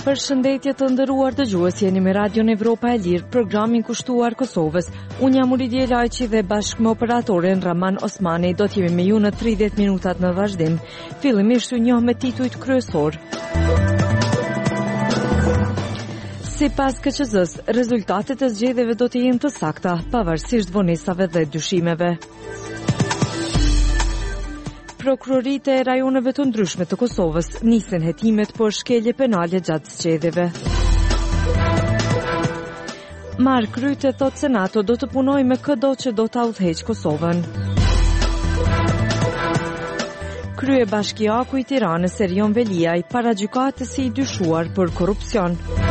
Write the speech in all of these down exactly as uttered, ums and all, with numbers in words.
Përshëndetje të nderuar dëgjues, jeni me Radion Evropa e Lirë, programin kushtuar Kosovës. Unë jam Ulidje Lajçi dhe bashkë me operatorin Raman Osmani do t'jemi me ju në tridhjetë minutat në vazhdim. Fillimisht u njoh me titujt kryesor. Sipas K Q Z-s, rezultatet e zgjedhjeve do të jenë të sakta, pavarësisht vonesave dhe dyshimeve. Prokuroritë e rajoneve të ndryshme të Kosovës nisin hetimet për shkelje penale gjatë zgjedhjeve. Mark Rutte thot se NATO do të punojë me çdo që do ta udhëheqë Kosovën. Kryebashkiaku i Tiranës Erion Veliaj para gjykatës si i dyshuar për korrupsion.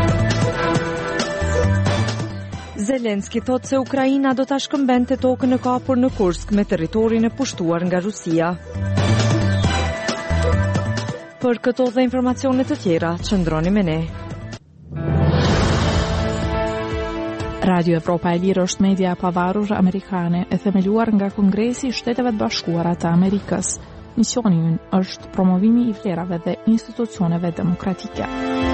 Zelenski thot se Ukraina do ta shkëmbente tokën e kapur në Kursk me territorin e pushtuar nga Rusia. Për këto dhe informacione të tjera, qëndroni me ne. Radio Evropa e Lirë është media e pavarur amerikane e themeluar nga Kongresi i Shteteve të Bashkuara të Amerikës. Misioni i ynë është promovimi i vlerave dhe institucioneve demokratike.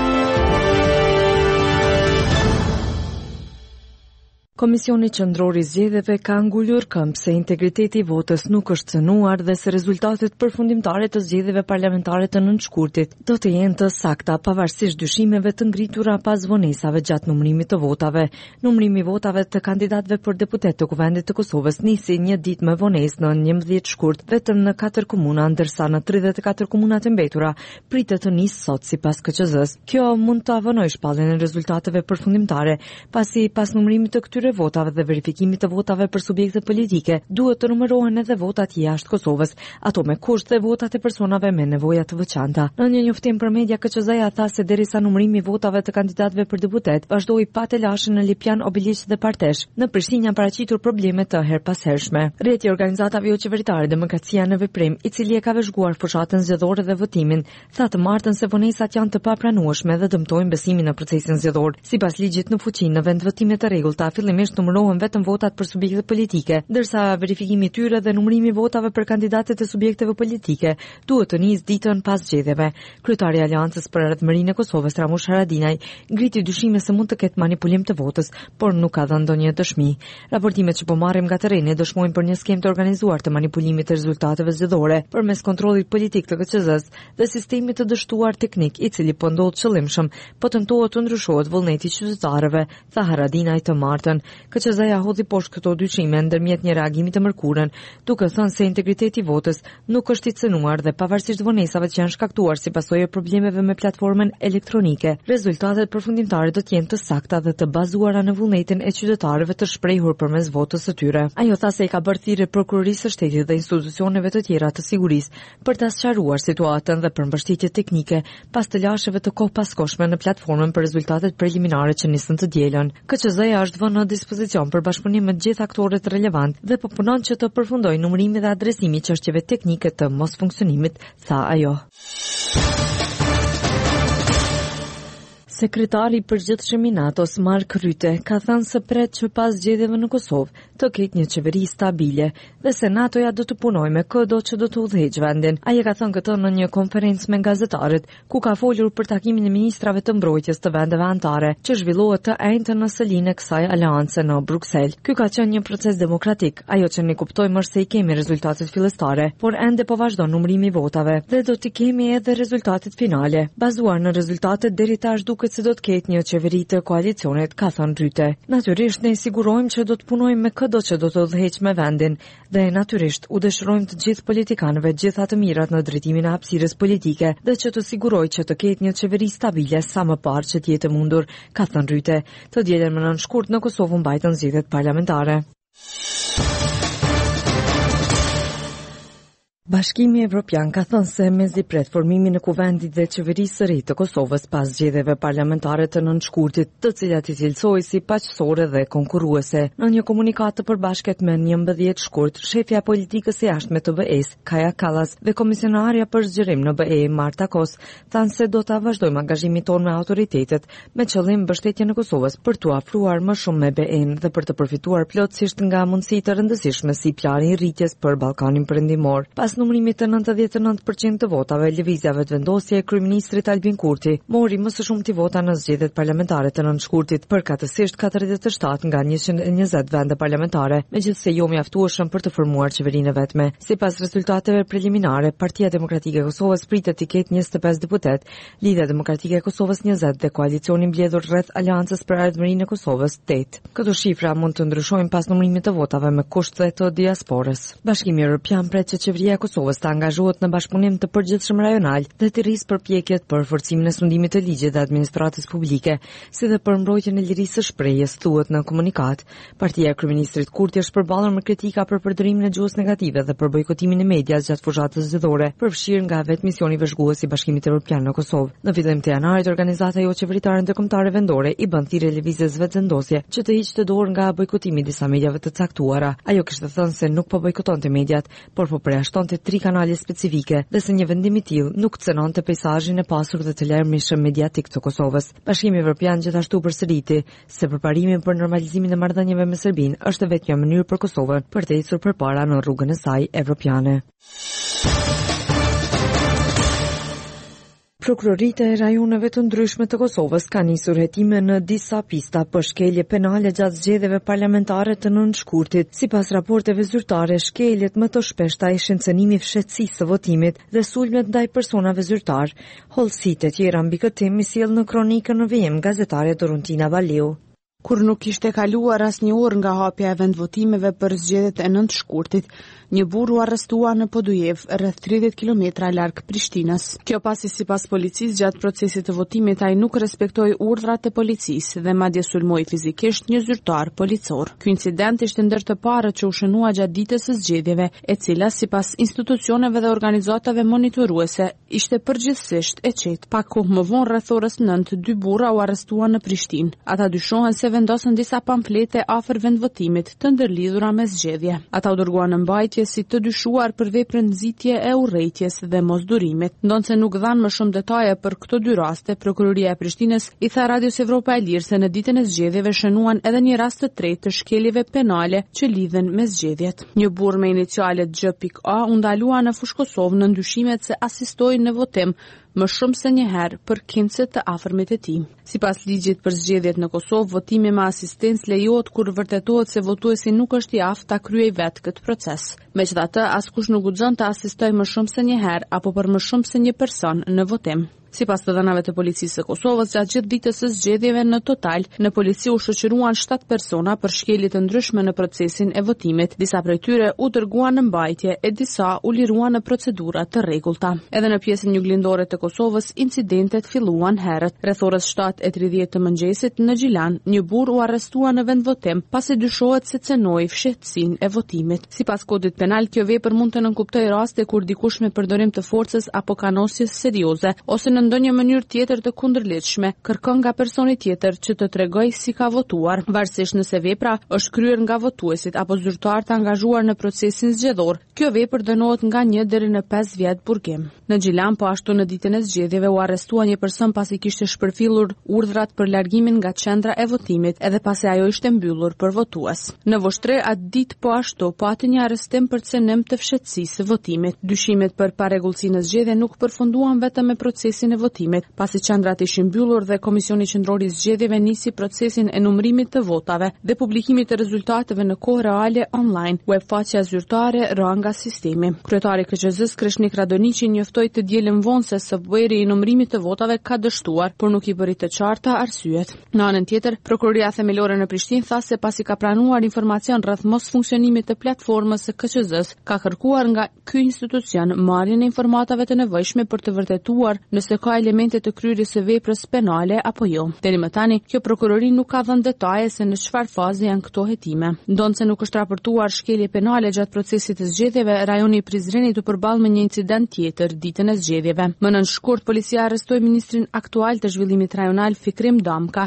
Komisioni Qendror i Zgjedhjeve ka ngulur këmbë se integriteti i votës nuk është cënuar dhe se rezultatet përfundimtare të zgjedhjeve parlamentare të nëntëshkurtit do të jenë të sakta pavarësisht dyshimeve të ngritura pas vonesave gjatë numërimit të votave. Numërimi i votave të kandidatëve për deputet të Kuvendit të Kosovës nisi një ditë më vonesë në njëmbëdhjetë shkurt vetëm në katër komuna, ndërsa në tridhjetë e katër komunat e mbetura pritet të nisë sot sipas K Q Z-s. Kjo mund të avonojë shpalljen e rezultateve përfundimtare, pasi pas numërimit të këtyre votave dhe verifikimit të votave për subjekte politike, duhet të numërohen edhe votat jashtë Kosovës, ato me kusht dhe votat e personave me nevoja të veçanta. Në një njoftim për media, K Q Z-ja tha se derisa numërimi i votave të kandidatëve për deputet vazhdoi pa të lashën në Lipjan, Obiliq dhe Partesh, në Prishtinë paraqitur probleme të herpashershme. Rrjeti i organizatave jo qeveritare Demokracia në Veprim, i cili e ka vëzhguar fushatën zgjedhore dhe votimin, tha të martën se vonesat janë të papranueshme dhe dëmtojnë besimin në procesin zgjedhor. Sipas ligjit në fuqi në vend votime të rregullta, fillimisht numërohen vetëm votat për subjekte politike, ndërsa verifikimi i tyre dhe numërimi i votave për kandidatët e subjekteve politike duhet të nisë ditën pas zgjedhjeve. Kryetari i Aleancës për Ardhmërinë e Kosovës, Ramush Haradinaj, ngriti dyshime se mund të ketë manipulim të votës, por nuk ka dhënë ndonjë dëshmi. Raportimet që po marrim nga terreni dëshmojnë për një skemë të organizuar të manipulimit të rezultateve zgjedhore përmes kontrollit politik të K Q Z-s dhe sistemit të dështuar teknik, i cili po ndodh qëllimshëm, po tentohet të ndryshohet vullneti i qytetarëve, tha Haradinaj të martën. K Q Z-ja hodhi poshtë këto dyshime ndërmjet një reagimi të mërkurën, duke thënë se integriteti i votës nuk është i cënuar dhe pavarësisht vonesave që janë shkaktuar si pasojë e problemeve me platformën elektronike, rezultatet përfundimtare do të jenë të sakta dhe të bazuara në vullnetin e qytetarëve të shprehur përmes votës së tyre. Ajo tha se i ka bërë thirrje prokurorisë së shtetit dhe institucioneve të tjera të sigurisë për ta sqaruar situatën dhe për mbështetje teknike pas të lashjeve të kohëpaskoshme në platformën për rezultatet preliminare që nisën të dielën. K Q Z-ja është vënë në dispozicion për bashkëpunim me të gjithë aktorët relevant dhe po punon që të përfundojë numërimin dhe adresimin e çështjeve teknike të mosfunksionimit, tha ajo. Sekretari i përgjithshëm i NATO-s Mark Rutte ka thënë se pret që pas zgjedhjeve në Kosovë të ketë një qeveri stabile dhe se NATO-ja do të punojë me çdo që do të udhëheqë vendin. Ai e ka thënë këtë në një konferencë me gazetarët, ku ka folur për takimin e ministrave të mbrojtjes të vendeve anëtare, që zhvillohet të njëjtën në selinë e kësaj aleance në Bruksel. Ky ka qenë një proces demokratik. Ajo që ne kuptojmë është se i kemi rezultatet fillestare, por ende po vazhdon numërimi i votave dhe do t'i kemi edhe rezultatet finale. Bazuar në rezultatet deri tash duket se do të ketë një qeveri të koalicionit, ka thënë Rutte. Natyrisht ne sigurojmë që do të punojmë me çdo që do të udhëheqë me vendin dhe natyrisht u dëshirojmë të gjithë politikanëve gjitha të mirat në drejtimin e hapësirës politike dhe që të sigurojë që të ketë një qeveri stabile sa më parë që të jetë mundur, ka thënë Rutte. Të dielën më nënshkurt në Kosovë mbajtën zgjedhjet parlamentare. Bashkimi Evropian ka thënë se mezi pret formimin e kuvendit dhe qeverisë së re të Kosovës pas zgjedhjeve parlamentare të nëntëshkurtit, të cilat i cilësoi si paqësore dhe konkurruese. Në një komunikat të përbashkët me njëmbëdhjetë shkurt, shefja politikës së jashtme të B E-s, Kaja Kallas, dhe komisionarja për zgjerim në B E, Marta Kos, thanë se do ta vazhdojmë angazhimin tonë me autoritetet me qëllim mbështetjen e Kosovës për t'u afruar më shumë me B E-n dhe për të përfituar plotësisht nga mundësitë të rëndësishme si plani i rritjes për Ballkanin Perëndimor. Pas numërimit të nëntëdhjetë e nëntë përqind të votave, lëvizjave të vendosje e kryeministrit Albin Kurti mori më së shumti vota në zgjedhjet parlamentare të nëntëshkurtit, përkatësisht katërdhjetë e shtatë nga njëqind e njëzet vende parlamentare, megjithse jo mjaftueshëm për të formuar qeverinë e vetme. Sipas rezultateve preliminare, Partia Demokratike e Kosovës pritet të ketë njëzet e pesë deputet, Lidhja Demokratike e Kosovës njëzet dhe koalicioni mbledhur rreth Aleancës për Ardhmërinë e Kosovës tetë. Këto shifra mund të ndryshojnë pas numërimit të votave me kusht dhe të diasporës. Bashkimi Evropian pret që qeveria e Kosovës të angazhohet në bashkëpunim të përgjithshëm rajonal dhe të rrisë përpjekjet për forcimin e sundimit të ligjit dhe administratës publike, si dhe për mbrojtjen e lirisë së shprehjes, thuhet në komunikat. Partia e kryeministrit Kurti është përballur me kritika për përdorimin e gjuhës negative dhe për bojkotimin e medias gjatë fushatës zgjedhore, përfshirë nga vetë misioni vëzhgues i Bashkimit Evropian në Kosovë. Në fillim të janarit, organizata jo qeveritare ndërkombëtare vendore i bën thirrje lëvizjes vetëzendosje që të hiqte dorë nga bojkotimi i disa mediave të caktuara. Ajo kishte thënë se nuk po bojkotonte mediat, por po përjashtonte tri kanale specifike dhe se një vendim i tillë nuk cënonte peizazhin e pasur dhe të larmishëm mediatik të Kosovës. Bashkimi Evropian gjithashtu përsëriti se përparimi për normalizimin e marrëdhënieve me Serbinë është vetëm një mënyrë për Kosovën për të ecur përpara në rrugën e saj evropiane. Prokuroritë e rajoneve të ndryshme të Kosovës kanë nisur hetime në disa pista për shkelje penale gjatë zgjedhjeve parlamentare të nëntëshkurtit. Sipas raporteve zyrtare, shkeljet më të shpeshta ishin cënimi i fshehtësisë së votimit dhe sulmet ndaj personave zyrtar. Hollësitë e tjera mbi këtë temë sjell në kronikën në V M gazetare Dorontina Valeu. Kur nuk kishte kaluar asnjë orë nga hapja e vendvotimeve për zgjedhjet e nëntëshkurtit, një burr u arrestua në Podujev, rreth tridhjetë kilometra larg Prishtinës. Kjo pasi sipas policisë gjatë procesit të votimit ai nuk respektoi urdhrat e policisë dhe madje sulmoi fizikisht një zyrtar policor. Ky incident ishte ndër të parët që u shënua gjatë ditës së zgjedhjeve, e cila sipas institucioneve dhe organizatave monitoruese ishte përgjithsisht e qetë. Pak kohë më vonë, rreth orës nëntë, dy burra u arrestuan në Prishtinë. Ata dyshohen se vendosën disa pamflete afër vendvotimit të ndërlidhura me zgjedhje. Ata u dërguan në mbajtje si të dyshuar për veprën nxitje e urrëties dhe mosdurimit. Ndonse nuk dhanë më shumë detaje për këto dy raste, prokuroria e Prishtinës i tha Radios Evropa e Lirë se në ditën e zgjedhjeve shënuan edhe një rast të tretë të shkeljeve penale që lidhen me zgjedhjet. Një burr me inicialet G A u ndalua në Fushë Kosovë në ndyshimet se asistoi në votim më shumë se një herë për kimcet të afërmit e tij. Sipas ligjit për zgjedhjet në Kosovë, votimi me asistencë lejohet kur vërtetohet se votuesi nuk është i aftë ta kryejë vetë këtë proces. Megjithatë, askush nuk guxon të asistojë më shumë se një herë apo për më shumë se një person në votim. Sipas të dhënave të policisë së Kosovës, gjatë gjithë ditës së zgjedhjeve në total, në polici u shoqëruan shtatë persona për shkelje të ndryshme në procesin e votimit. Disa prej tyre u dërguan në mbajtje e disa u liruan në procedura të rregullta. Edhe në pjesën juglindore të Kosovës, incidentet filluan herët. Rreth orës shtatë e tridhjetë të mëngjesit në Gjilan, një burr u arrestua në vendvotim pasi dyshohet se cënoi fshehtësinë e votimit. Sipas kodit penal, kjo vepër mund të nënkuptojë raste kur dikush me përdorim të forcës apo kanosjes serioze ose në ndonjë mënyrë tjetër të kundërlidhshme kërkon nga personi tjetër që të tregojë si ka votuar, varësisht nëse vepra është kryer nga votuesit apo zyrtar të angazhuar në procesin zgjedhor. Kjo vepër dënohet nga një deri në pesë vjet burgim. Në Gjilan, po ashtu në ditën e zgjedhjeve u arrestua një person pasi kishte shpërfillur urdhrat për largimin nga qendra e votimit, edhe pasi ajo ishte mbyllur për votues. Në Voshtre, atë ditë po ashtu pati një arrestim për cënim të fshehtësisë së votimit. Dyshimet për parregullsi në zgjedhje nuk përfunduan vetëm me procesin e votimit, pasi qendrat ishin mbyllur dhe Komisioni Qendror i Zgjedhjeve nisi procesin e numërimit të votave dhe publikimit të rezultateve në kohë reale online. Webfaqja zyrtare ra nga sistemi. Kryetari K Q Z-s Kreshnik Radoniqi njoftoi të dielën vonë se software i numërimit të votave ka dështuar, por nuk i bëri të qarta arsyet. Në anën tjetër, Prokuroria Themelore në Prishtinë tha se pasi ka pranuar informacion rreth mos funksionimit të platformës së K Q Z-s, ka kërkuar nga ky institucion marrjen e informatave të nevojshme për të vërtetuar nëse ka elemente të kryerjes së veprës penale apo jo. Deri më tani, kjo prokurori nuk ka dhënë detaje se në çfarë faze janë këto hetime. Ndonse nuk është raportuar shkelje penale gjatë procesit të zgjedhjeve, rajoni i Prizrenit u përball me një incident tjetër ditën e zgjedhjeve. Më nën shkurt, policia arrestoi ministrin aktual të zhvillimit rajonal Fikrim Damka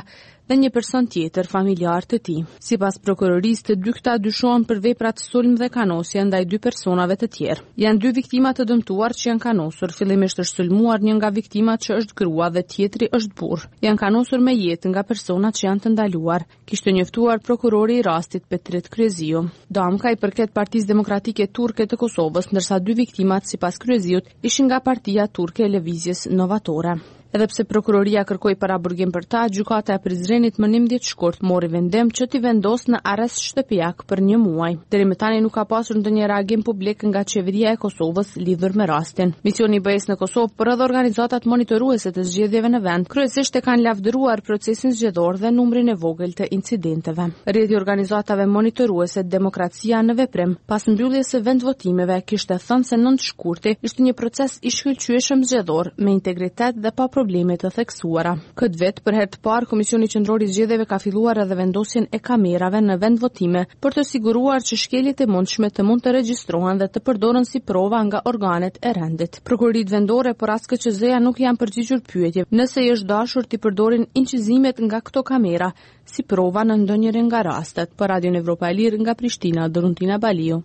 dhe një person tjetër familjar të tij. Sipas prokurorisë, të dykta dyshohen për vepra të sulm dhe kanosje ndaj dy personave të tjerë. Janë dy viktima të dëmtuar që janë kanosur. Fillimisht është sulmuar një nga viktimat që është grua dhe tjetri është burr. Janë kanosur me jetë nga personat që janë të ndaluar, kishte njoftuar prokurori i rastit Petrit Kryeziu. Damka i përket Partisë Demokratike Turke të Kosovës, ndërsa dy viktimat sipas Kryeziut ishin nga Partia Turke e Lëvizjes Novatore. Edhe pse prokuroria kërkoi paraburgim për ta, gjykata e Prizrenit më njëmbëdhjetë shkurt mori vendim që t'i vendos në arrest shtëpiak për një muaj. Deri më tani nuk ka pasur ndonjë reagim publik nga qeveria e Kosovës lidhur me rastin. Misioni i B E-s në Kosovë për edhe organizatat monitoruese të zgjedhjeve në vend, kryesisht e kanë lavdëruar procesin zgjedhor dhe numrin e vogël të incidenteve. Rrjedhi i organizatave monitoruese Demokracia në veprim, pas mbylljes së vendvotimeve, kishte thënë se nëntë shkurti ishte një proces i shkëlqyeshëm zgjedhor me integritet dhe pa probleme të theksuara. Këtë vit, për herë të parë, Komisioni Qendror i Zgjedhjeve ka filluar edhe vendosjen e kamerave në vendvotime për të siguruar që shkeljet e mundshme të mund të regjistrohen dhe të përdoren si prova nga organet e rendit. Prokuroritë vendore por as K Q Z-ja nuk janë përgjigjur pyetje nëse i është dashur të përdorin incizimet nga këto kamera si prova në ndonjërin nga rastet. Për Radion Evropa e Lirë nga Prishtina, Doruntina Baliu.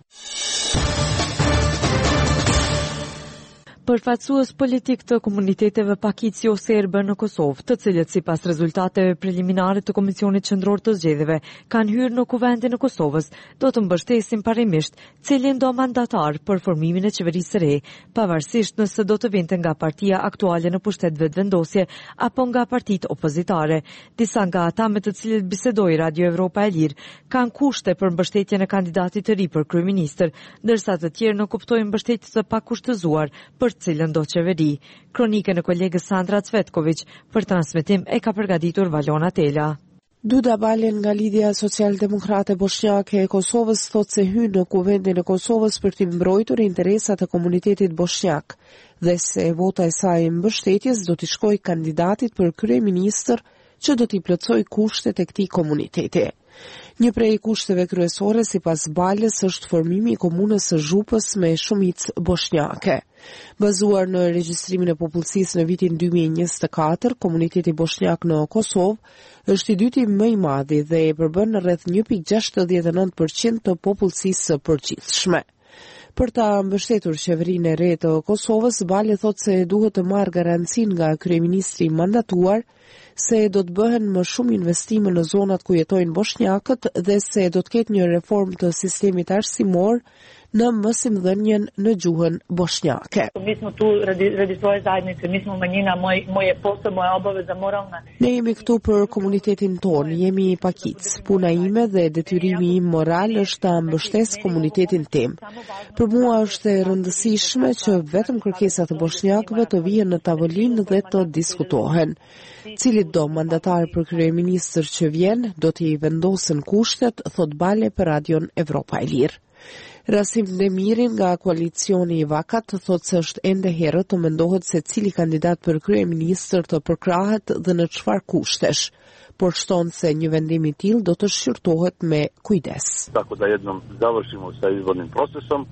Përfaqësues politik të komuniteteve pakicjo serbe në Kosovë, të cilët sipas rezultateve preliminare të Komisionit Qendror të Zgjedhjeve kanë hyrë në kuvendin e Kosovës, do të mbështesin parimisht cilin do mandatar për formimin e qeverisë së re, pavarësisht nëse do të vinte nga partia aktuale në pushtet vetëvendosje apo nga partitë opozitare. Disa nga ata me të cilët bisedoi Radio Evropa e Lirë kanë kushte për mbështetjen e kandidatit të ri për kryeministër, ndërsa të tjerë nuk kuptojnë mbështetje të pakushtëzuar për cilën do qeveri. Kronikën e kolegës Sandra Cvetković për transmetim e ka përgatitur Valona Tela. Duda Baljen nga Lidhja Social-Demokrate Bosnjake e Kosovës thot se hyn në kuvendin e Kosovës për t'i mbrojtur interesat e komunitetit bosnjak dhe se vota e saj mbështetjes do t'i shkojë kandidatit për kryeministër që do t'i plotësoj kushtet e këtij komuniteti. Një prej kushteve kryesore sipas Baljes është formimi i komunës së Zhupës me shumicë bosnjake. Bazuar në regjistrimin e popullsisë në vitin dy mijë e njëzet e katër, komuniteti bosnjak në Kosovë është i dyti më i madhi dhe e përbën rreth një pikë gjashtëdhjetë e nëntë përqind të popullsisë së përgjithshme. Për ta mbështetur qeverinë e re të Kosovës, Balje thot se duhet të marrë garancin nga kryeministri mandatuar se do të bëhen më shumë investime në zonat ku jetojnë bosnjakët dhe se do të ketë një reformë të sistemit arsimor në mësimdhënien në gjuhën bosnjake. Mi smo tu radi, radi svoje zajednice, mi smo manjina, moj, moj je posao, moja obaveza moralna. Ne jemi këtu për komunitetin ton, jemi pakic. Puna ime dhe detyrimi im moral është ta mbështes komunitetin tim. Për mua është e rëndësishme që vetëm kërkesat e bosnjakëve të vihen në tavolinë dhe të diskutohen. Cilit do mandatar për kryeministër që vjen, do t'i vendosen kushtet, thot Bale për Radion Evropa e Lirë. Rasim Demirin nga koalicioni i Vakat thot se është ende herët të mendohet se cili kandidat për kryeministër të përkrahet dhe në çfarë kushtesh, por shton se një vendim i tillë do të shqyrtohet me kujdes. Tako da jednom završimo sa izbornim procesom.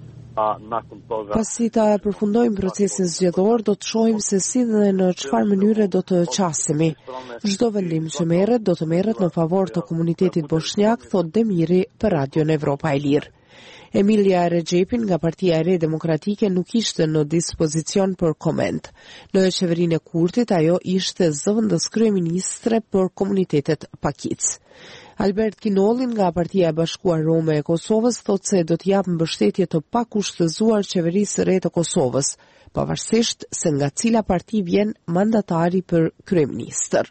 Pasi ta përfundojmë procesin zgjedhor, do të shohim se si dhe në çfarë mënyre do të qasemi. Çdo vendim që merret do të merret në favor të komunitetit bosnjak, thot Demiri për Radion Evropa e Lirë. Emilia Regjepin nga Partia e Re Demokratike nuk ishte në dispozicion për koment. Në qeverinë e Kurtit ajo ishte zëvendës kryeministre për komunitetet pakic. Albert Kinollin nga Partia e Bashkuar Rome e Kosovës thot se do të jap mbështetje të pakushtëzuar qeverisë së re të Kosovës, pavarësisht se nga cila parti vjen mandatari për kryeministër.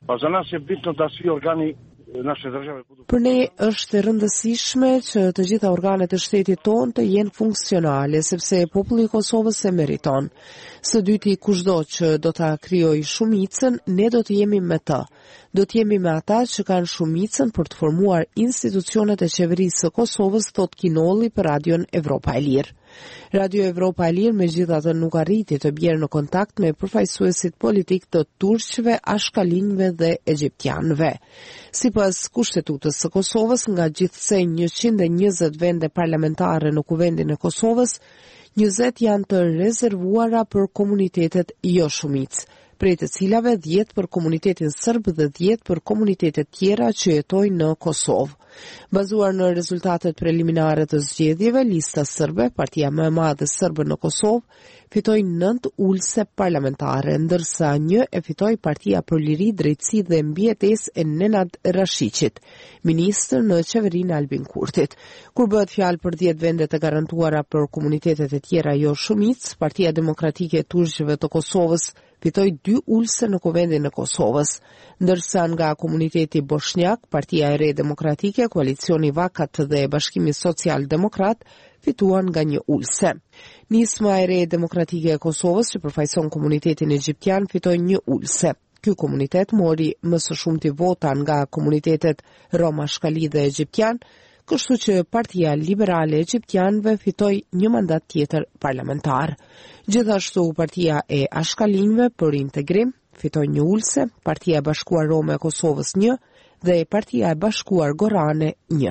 Për ne është e rëndësishme që të gjitha organet e shtetit tonë të jenë funksionale, sepse populli i Kosovës e meriton. Së dyti, kushdo që do ta krijojë shumicën, ne do të jemi me të. Do të jemi me ata që kanë shumicën për të formuar institucionet e qeverisë së Kosovës, thot Kinolli për Radion Evropa e Lirë. Radio Evropa e Lirë megjithatë nuk arriti të bjerë në kontakt me përfaqësuesit politik të turqëve, ashkalinjve dhe egjiptianëve. Sipas kushtetutës së Kosovës, nga gjithsej njëqind e njëzet vende parlamentare në kuvendin e Kosovës, njëzet janë të rezervuara për komunitetet jo shumicë. prej të cilave dhjetë për komunitetin serb dhe dhjetë për komunitetet tjera që jetojnë në Kosovë. Bazuar në rezultatet preliminare të zgjedhjeve, lista serbe, partia më e madhe serbe në Kosovë, fitoi nëntë ulse parlamentare, ndërsa një e fitoi Partia për Liri, Drejtësi dhe Mbijetesë e Nenad Rashiqit, ministër në qeverinë e Albin Kurtit. Kur bëhet fjalë për dhjetë vende të garantuara për komunitetet e tjera jo shumicë, Partia Demokratike e Turqëve të Kosovës fitoi dy ulse në Kuvendin e Kosovës, ndërsa nga komuniteti bosnjak, Partia e Re Demokratike, Koalicioni Vakat dhe Bashkimi Social Demokrat fituan nga një ulse. Nisma e Re Demokratike e Kosovës, që përfaqëson komunitetin egjiptian, fitoi një ulse. Ky komunitet mori më së shumti vota nga komunitetet Roma Shkali dhe egjiptian, kështu që Partia Liberale Egjiptianëve fitoi një mandat tjetër parlamentar. Gjithashtu Partia e Ashkalinjve për Integrim fitoi një ulse, Partia e Bashkuar Rome e Kosovës një dhe Partia e Bashkuar Gorane një.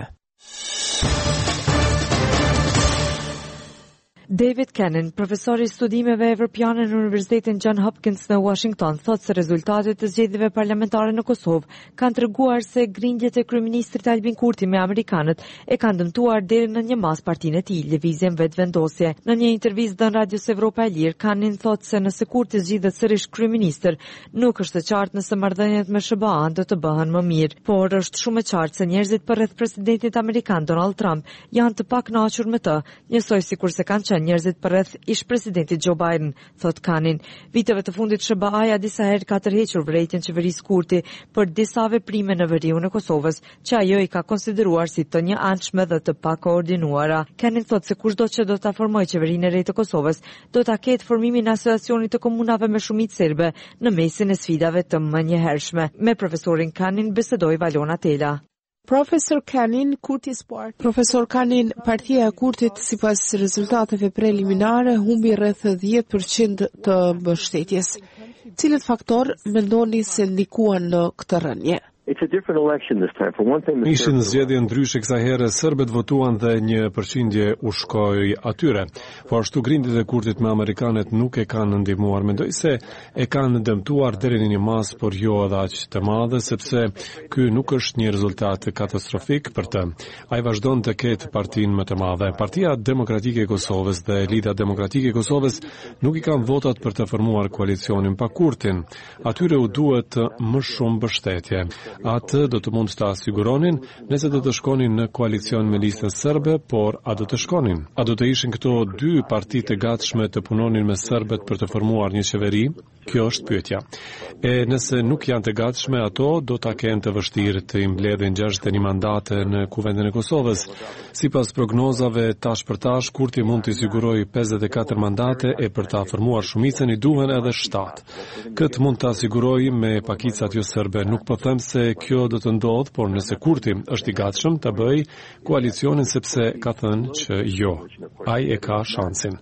David Cannon, profesor i studimeve evropiane në Universitetin John Hopkins në Washington, thotë se rezultatet të zgjedhjeve parlamentare në Kosovë kanë treguar se grindjet e kryeministrit Albin Kurti me amerikanët e kanë dëmtuar deri në një mas partinë e tij, lëvizjen vetëvendosje. Në një intervistë dhënë Radios Evropa e Lirë, Cannon thotë se nëse Kurti zgjidhet sërish kryeministër, nuk është e qartë nëse marrëdhëniet me S B A-n do të bëhen më mirë, por është shumë e qartë se njerëzit përreth presidentit amerikan Donald Trump janë të pakënaqur me të, njësoj sikur se kanë njerëzit përreth ish presidentit Joe Biden, thot Cannon. Viteve të fundit S B A-ja disa herë ka tërhequr vërejtjen qeverisë Kurti për disa veprime në veriun e Kosovës, që ajo i ka konsideruar si të një anshme dhe të pakoordinuara. Cannon thot se kushdo që do ta formojë qeverinë e re të Kosovës, do ta ketë formimin e asociacionit të komunave me shumicë serbe në mesin e sfidave të menjëhershme. Me profesorin Cannon bisedoi Valona Tela. Profesor Cannon, Kurtis Party. Profesor Cannon, partia e Kurtit sipas rezultateve preliminare humbi rreth dhjetë përqind të mbështetjes. Cilët faktor mendoni se ndikuan në këtë rënje? Ishin zgjedhje ndryshe kësaj here, serbët votuan dhe një përqindje u shkoi atyre. Po ashtu grindjet e Kurtit me amerikanët nuk e kanë ndihmuar. Mendoj se e kanë dëmtuar deri në një mas, por jo edhe aq të madhe, sepse ky nuk është një rezultat katastrofik për të. Ai vazhdon të ketë partinë më të madhe. Partia Demokratike e Kosovës dhe Lida Demokratike e Kosovës nuk i kanë votat për të formuar koalicionin pa Kurtin. Atyre u duhet më shumë mbështetje. Atë do të mund të asiguronin nëse do të shkonin në koalicion me listën serbe, por a do të shkonin? A do të ishin këto dy parti të gatshme të punonin me serbet për të formuar një qeveri? Kjo është pyetja. E nëse nuk janë të gatshme, ato do ta kenë të vështirë të imbledhin gjashtëdhjetë e një mandate në Kuvendin e Kosovës. Sipas prognozave tash për tash, Kurti mund të sigurojë pesëdhjetë e katër mandate e për ta formuar shumicën i duhen edhe shtatë. Këtë mund të asigurojë me pakicat jo serbe. Nuk po them se kjo do të ndodh, por nëse Kurti është i gatshëm të bëjë koalicionin, sepse ka thënë që jo. Ai e ka shansin.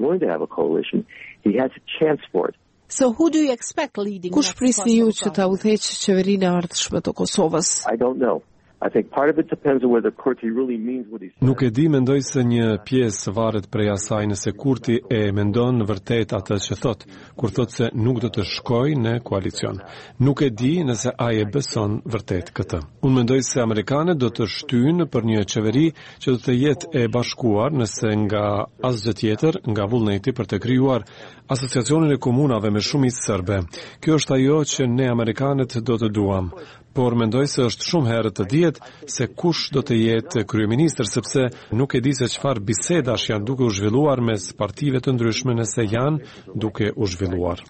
So who do you expect leading? Kush prisni ju që ta udhëheqë qeverinë e ardhshme të Kosovës? I don't know. I think part of it depends on whether Kurti really means what he says. Nuk e di, mendoj se një pjesë varet prej asaj nëse Kurti e mendon vërtet atë që thot, kur thot se nuk do të shkojë në koalicion. Nuk e di nëse ai e beson vërtet këtë. Unë mendoj se amerikanët do të shtyjnë për një qeveri që do të jetë e bashkuar, nëse nga asgjë tjetër, nga vullneti për të krijuar asociacionin e komunave me shumicë serbe. Kjo është ajo që ne amerikanët do të duam. Por mendoj se është shumë herë të dihet se kush do të jetë kryeministër, sepse nuk e di se çfarë bisedash janë duke u zhvilluar mes partive të ndryshme, nëse janë duke u zhvilluar.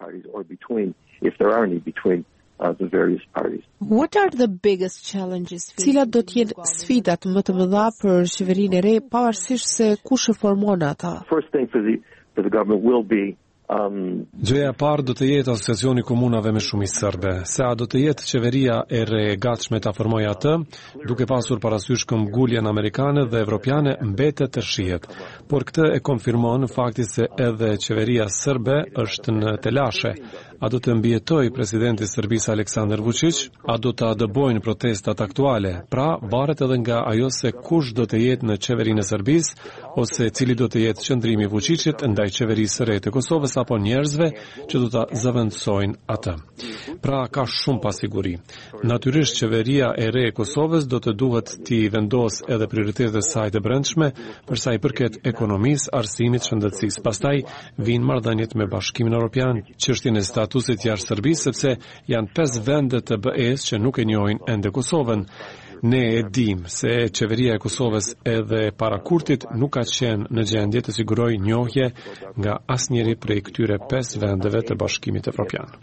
What are the biggest challenges? Cilat do të jenë sfidat më të mëdha për qeverinë e re, pavarësisht se kush e formon ata? First thing for the for the government will be Um, Gjëja e parë do të jetë asociacioni komunave me shumicë serbe. Se a do të jetë qeveria e re gatshme ta formojë atë, duke pasur parasysh këmbguljen amerikane dhe evropiane, mbetet të shihet. Por këtë e konfirmon fakti se edhe qeveria serbe është në telashe. A do të mbijetoj presidenti i Serbisë Aleksandar Vučić, a do të dëbojnë protestat aktuale? Pra, varet edhe nga ajo se kush do të jetë në qeverinë e Serbisë ose cili do të jetë qëndrimi i Vučićit ndaj qeverisë së re të Kosovës apo njerëzve që do ta zëvendësojnë atë. Pra, ka shumë pasiguri. Natyrisht qeveria e re e Kosovës do të duhet t'i vendos edhe prioritetet e saj të brendshme për sa i përket ekonomisë, arsimit, shëndetësisë. Pastaj vinë marrëdhëniet me Bashkimin Evropian, çështjen e statusit jashtë Serbisë, sepse janë pesë vende të B E-s që nuk e njohin ende Kosovën. Ne e dim se qeveria e Kosovës edhe para kurtit nuk ka qenë në gjendje të sigurojë njohje nga asnjëri prej këtyre pesë vendeve të Bashkimit Evropian.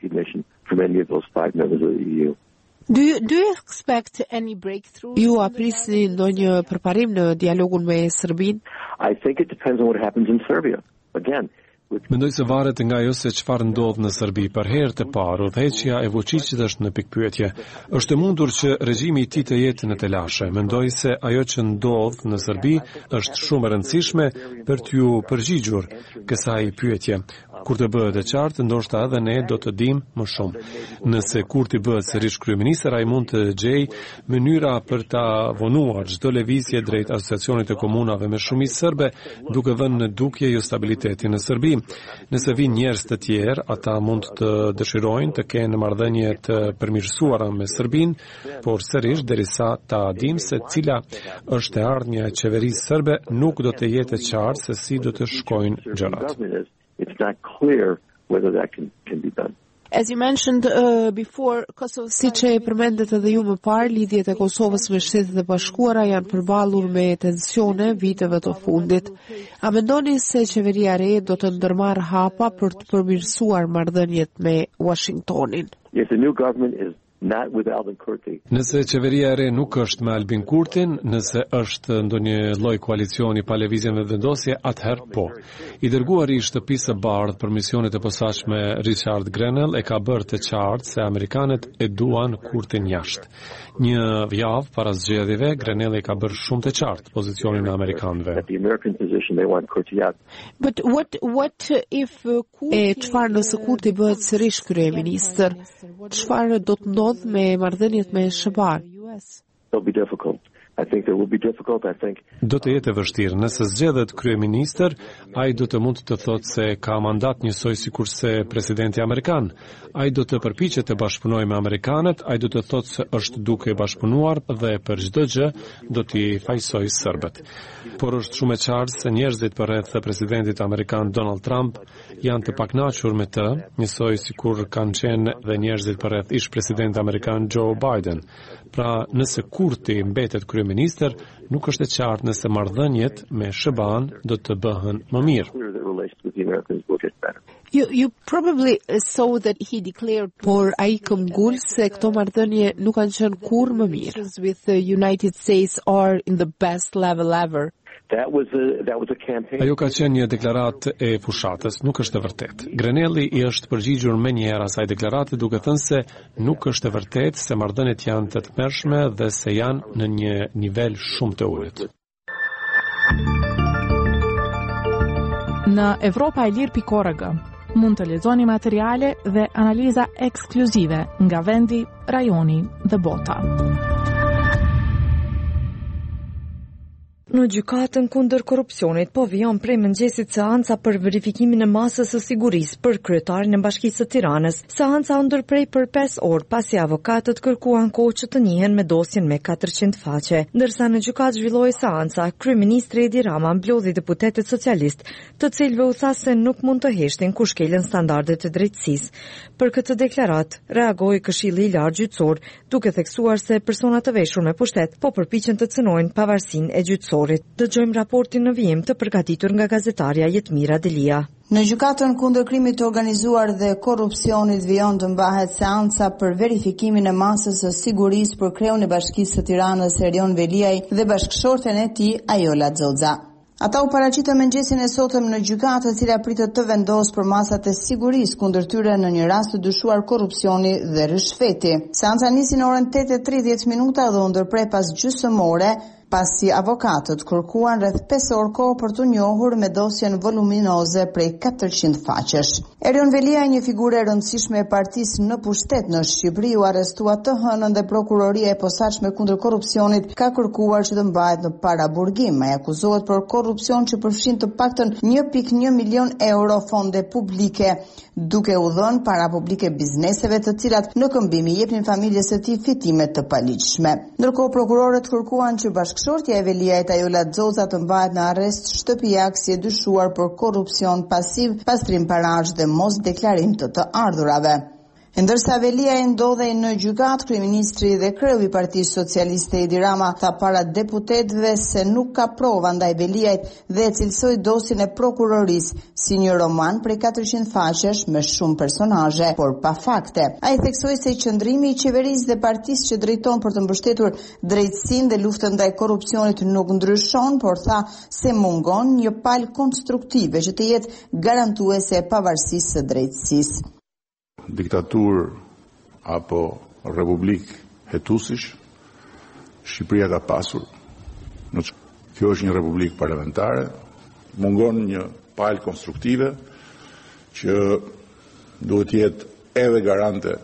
Do you, do you expect any breakthrough? Ju aprisni ndonjë përparim në dialogun me Serbinë? I think it depends on what happens in Serbia. Again, Mendoj se varet nga ajo se çfarë ndodh në Serbi. Për herë të parë, udhëheqja e Vučićit është në pikpyetje. Është e mundur që regjimi i tij të jetë në telashe. Mendoj se ajo që ndodh në Serbi është shumë e rëndësishme për t'ju përgjigjur kësaj pyetje. Kur të bëhet e qartë, ndoshta edhe ne do të dimë më shumë. Nëse Kurti bëhet sërish kryeministër, ai mund të gjejë mënyra për ta vonuar çdo lëvizje drejt asociacionit të komunave me shumicë serbe, duke vënë në dukje jo stabilitetin në Serbi. Nëse vinë njerëz të tjerë, ata mund të dëshirojnë të kenë marrëdhënie të përmirësuara me Serbinë, por sërish derisa ta dimë se cila është e ardhmja e qeverisë serbe, nuk do të jetë e qartë se si do të shkojnë gjërat. it's not clear whether that can, can be done. As you mentioned uh, before, Kosovo... Si që e përmendet edhe ju më parë, lidhjet e Kosovës me Shtetet e Bashkuara janë përballur me tensione viteve të fundit. A mendoni se qeveria e re do të ndërmarrë hapa për të përmirësuar marrëdhëniet me Washingtonin? Yes, the new government is not with Albin Kurti. Nëse qeveria e re nuk është me Albin Kurtin, nëse është ndonjë lloj koalicioni pa lëvizje me vendosje, atëherë po. I dërguari i shtëpisë së bardhë për misionet e posaçme Richard Grenell e ka bërë të qartë se amerikanët e duan Kurtin jashtë. Një javë para zgjedhjeve, Grenell e ka bërë shumë të qartë pozicionin e amerikanëve. The American position, they want Kurti out. But what what if uh, e çfarë nëse Kurti bëhet sërish kryeministër? Çfarë do të ndodhë me marrëdhëniet me S B A? It'll be difficult. I think that will be difficult. I think Do të jetë e vështirë. Nëse zgjedhet kryeministër, ai do të mund të thotë se ka mandat njësoj sikurse presidenti amerikan. Ai do të përpiqet të bashkëpunojë me amerikanët, ai do të thotë se është duke bashkëpunuar dhe për çdo gjë do t'i fajsojë serbët. Por është shumë e qartë se njerëzit përreth presidentit amerikan Donald Trump janë të pakënaqur me të, njësoj sikur kanë qenë dhe njerëzit përreth ish president amerikan Joe Biden. Pra, nëse Kurti mbetet kryeministër, nuk është e qartë nëse marrëdhëniet me S B A-n do të bëhen më mirë. clear that relations with the Americans will get better. You, you probably saw that he declared, por ai këmbgul se këto marrëdhënie nuk kanë qenë kurrë më mirë. With the United States are in the best level ever. That was a that was a campaign. Ajo ka qenë një deklaratë e fushatës, nuk është e vërtetë. Grenelli i është përgjigjur më një herë asaj deklarate duke thënë se nuk është e vërtetë se marrëdhëniet janë të tmerrshme dhe se janë në një nivel shumë të ulët. Në Evropa e Lirë pikë org mund të lexoni materiale dhe analiza ekskluzive nga vendi, rajoni dhe bota. Në gjykatën kundër korrupsionit po vijon prej mëngjesit seanca për verifikimin e masës së sigurisë për kryetarin e Bashkisë së Tiranës. Seanca u ndërprej për pesë orë pasi avokatët kërkuan kohë që të njihen me dosjen me katërqind faqe. Ndërsa në gjykatë zhvilloi seanca, kryeministri Edi Rama mblodhi deputetët socialist, të cilëve u tha se nuk mund të heshtin kur shkelen standardet e drejtësisë. Për këtë deklaratë reagoi Këshilli i Lartë Gjyqësor, duke theksuar se persona të veshur me pushtet po përpiqen të cënojnë pavarësinë e gjyqësorit. Dëgjojmë raportin në vijim të përgatitur nga gazetarja Jetmira Delia. Në gjykatën kundër krimit të organizuar dhe korrupsionit vijon të mbahet seanca për verifikimin e masës së sigurisë për kreun e Bashkisë së Tiranës Erion Veliaj dhe bashkëshorten e tij Ajola Xoxa. Ata u paraqitën mëngjesin e sotëm në gjykatë, e cila pritet të vendosë për masat e sigurisë kundër tyre në një rast të dyshuar korrupsioni dhe rishfeti. Seanca nisi në orën tetë e tridhjetë minuta dhe u ndërprej pas gjysmë ore pasi avokatët kërkuan rreth pesë orë kohë për të njohur me dosjen voluminoze prej katërqind faqesh. Erion Velia, një figurë e rëndësishme e partisë në pushtet në Shqipëri, u arrestua të hënën dhe prokuroria e posaçme kundër korrupsionit ka kërkuar që të mbahet në paraburgim. Ai akuzohet për korrupsion që përfshin të paktën një pikë një milion euro fonde publike, duke u dhënë para publike bizneseve të cilat në këmbim i jepnin familjes së tij fitime të paligjshme. Ndërkohë prokurorët kërkuan që bashkëshortja e Veliajt Ajola Xoza të mbahet në arrest shtëpiak si e dyshuar për korrupsion pasiv, pastrim parash dhe mos deklarim të të ardhurave. Ndërsa Veliaj ndodhej në gjykat, kryeministri dhe kreu i Partisë Socialiste Edi Rama tha para deputetëve se nuk ka prova ndaj Veliajt dhe e cilësoi dosjen e prokurorisë si një roman prej katërqind faqesh me shumë personazhe, por pa fakte. Ai theksoi se qëndrimi i qeverisë dhe partisë që drejton për të mbështetur drejtësinë dhe luftën ndaj korrupsionit nuk ndryshon, por tha se mungon një palë konstruktive që të jetë garantuese e pavarësisë së drejtësisë. Diktaturë apo republik hetusish, Shqipëria ka pasur. Në kjo është një republik parlamentare, mungon një palë konstruktive që duhet jetë edhe garante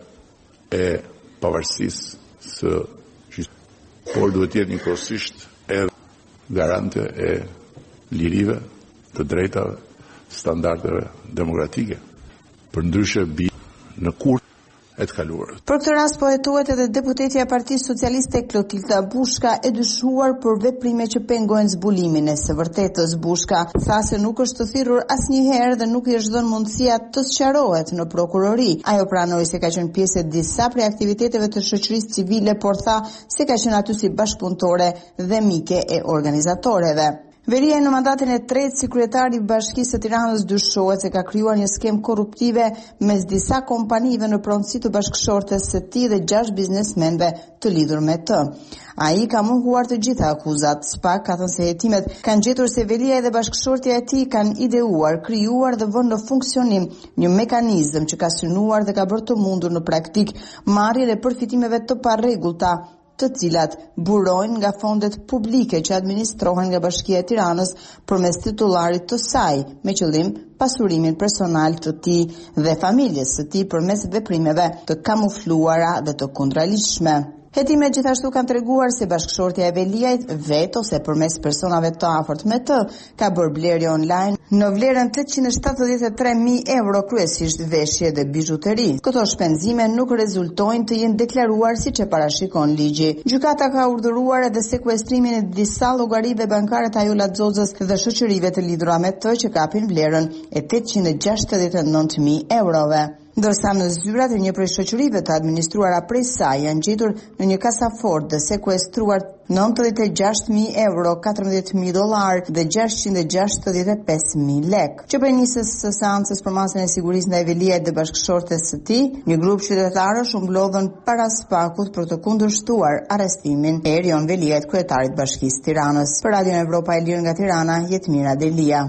e pavarësisë së Shqipërisë, por duhet jetë njëkohësisht edhe garante e lirive, të drejtave, standardeve demokratike. Përndryshe bi në kur e të kaluar. Për këtë rast po hetohet edhe deputetja e Partisë Socialiste Klotilda Bushka, e dyshuar për veprime që pengojnë zbulimin e së vërtetës. Bushka tha se nuk është të thirrur asnjëherë dhe nuk i është dhënë mundësia të sqarohet në prokurori. Ajo pranoi se ka qenë pjesë e disa prej aktiviteteve të shoqërisë civile, por tha se ka qenë aty si bashkëpunëtore dhe mike e organizatoreve. Velia në mandatin e tretë si kryetari i Bashkisë së Tiranës dyshohet se ka krijuar një skemë korruptive mes disa kompanive në pronësi të bashkëshortes së tij dhe gjashtë biznesmenëve të lidhur me të. Ai ka mohuar të gjitha akuzat. SPAK ka thënë se hetimet kanë gjetur se Velia dhe bashkëshortja e tij kanë ideuar, krijuar dhe vënë në funksionim një mekanizëm që ka synuar dhe ka bërë të mundur në praktik marrjen e përfitimeve të parregullta, të cilat burojnë nga fondet publike që administrohen nga Bashkia e Tiranës përmes titullarit të saj, me qëllim pasurimin personal të tij dhe familjes së tij përmes veprimeve të kamufluara dhe të kundraligjshme. Hetimet gjithashtu kanë treguar se bashkëshortja e Veliajt vetë ose përmes personave të afërt me të ka bërë blerje online në vlerën tetëqind e shtatëdhjetë e tre mijë euro, kryesisht veshje dhe bijuteri. Këto shpenzime nuk rezultojnë të jenë deklaruar siç e parashikon ligji. Gjykata ka urdhëruar edhe sekuestrimin e disa llogarive bankare të Ajola Xozës dhe shoqërive të lidhura me të që kapin vlerën e tetëqind e gjashtëdhjetë e nëntë mijë eurove. Ndërsa në zyrat e një prej shoqërive të administruara prej saj janë gjetur në një kasafort dhe sekuestruar nëntëdhjetë e gjashtë mijë euro, katërmbëdhjetë mijë dollar dhe gjashtëqind e gjashtëdhjetë e pesë mijë lek. Që prej nisës së seancës për masën e sigurisë ndaj Veliajt dhe bashkëshortes së tij, një grup qytetarësh u mblodhën para SPAK-ut për të kundërshtuar arrestimin e Erion Veliajt, kryetarit Bashkisë Tiranës. Për Radion Evropa e Lirë nga Tirana, Jetmira Delia.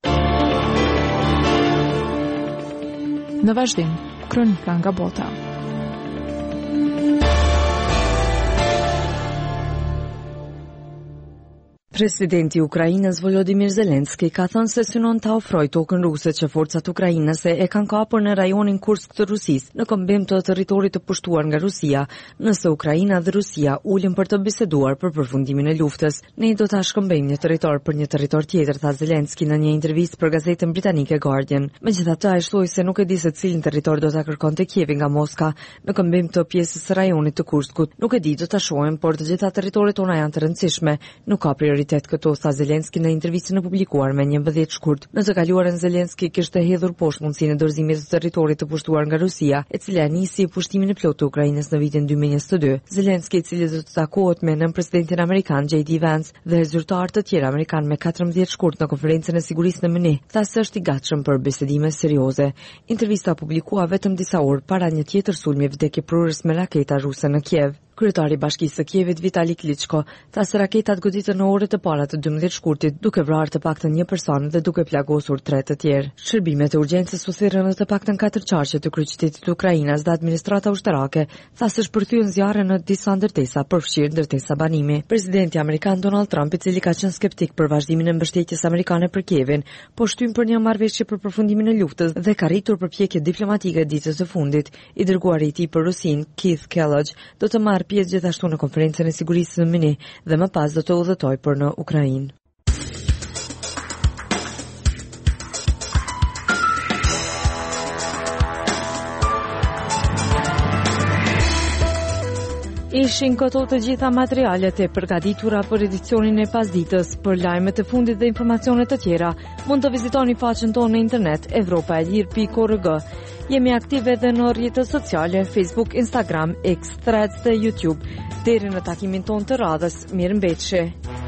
Në vazhdim, kronika nga bota. Presidenti i Ukrainës Volodymyr Zelensky ka thënë se synon ta ofrojë tokën ruse që forcat ukrainase e kanë kapur në rajonin Kursk të Rusisë, në kombim të territorit të pushtuar nga Rusia, nëse Ukraina dhe Rusia ulin për të biseduar për përfundimin e luftës. Ne do ta shkëmbejmë një territor për një territor tjetër, tha Zelensky në një intervistë për gazetën britanike Guardian. Megjithatë, ai shtoi se nuk e di se cilin territor do ta kërkonte Kievi nga Moska, në kombim të pjesës së rajonit të Kurskut. Nuk e di, do ta shohim, por të gjitha territoret tona janë të rëndësishme, nuk ka prioritet këto, tha Zelensky në intervistën e publikuar me njëmbëdhjetë shkurt. Në të kaluarën Zelensky kishte hedhur poshtë mundësinë e dorëzimit të territorit të pushtuar nga Rusia, e cila nisi pushtimin e plotë të Ukrainës në vitin dy mijë e njëzet e dy. Zelensky, i cili do të takohet me nënpresidentin amerikan J D Vance dhe zyrtar të tjerë amerikan me katërmbëdhjetë shkurt në konferencën e sigurisë në Munich, tha se është i gatshëm për bisedime serioze. Intervista publikua vetëm disa orë para një tjetër sulmi vdekjeprurës me raketa ruse në Kiev. Kryetari i Bashkisë së Kievit Vitali Klitschko tha se raketat goditën në orët e para të dymbëdhjetë shkurtit, duke vrarë të paktën një person dhe duke plagosur tre të tjerë. Shërbimet e urgjencës u thirrën në të paktën katër qarqe të kryeqytetit të Ukrainës dhe administrata ushtarake tha se shpërthyen zjarre në disa ndërtesa, përfshirë ndërtesa banimi. Presidenti amerikan Donald Trump, i cili ka qenë skeptik për vazhdimin e mbështetjes amerikane për Kievin, po shtyn për një marrëveshje për përfundimin e luftës dhe ka rritur përpjekje diplomatike ditës së fundit. I dërguari i tij për Rusin, Keith Kellogg, do të marrë pjesë gjithashtu në konferencën e sigurisë në Mini dhe më pas do të udhëtojë për në Ukrainë. Ishin këto të gjitha materialet e përgatitura për edicionin e pasditës. Për lajmet e fundit dhe informacione të tjera, mund të vizitoni faqen tonë në internet evropa e lirë pikë org. Jemi aktive edhe në rrjetet sociale, Facebook, Instagram, X, Threads dhe YouTube. Deri në takimin tonë të radhës, mirëmbëjtje.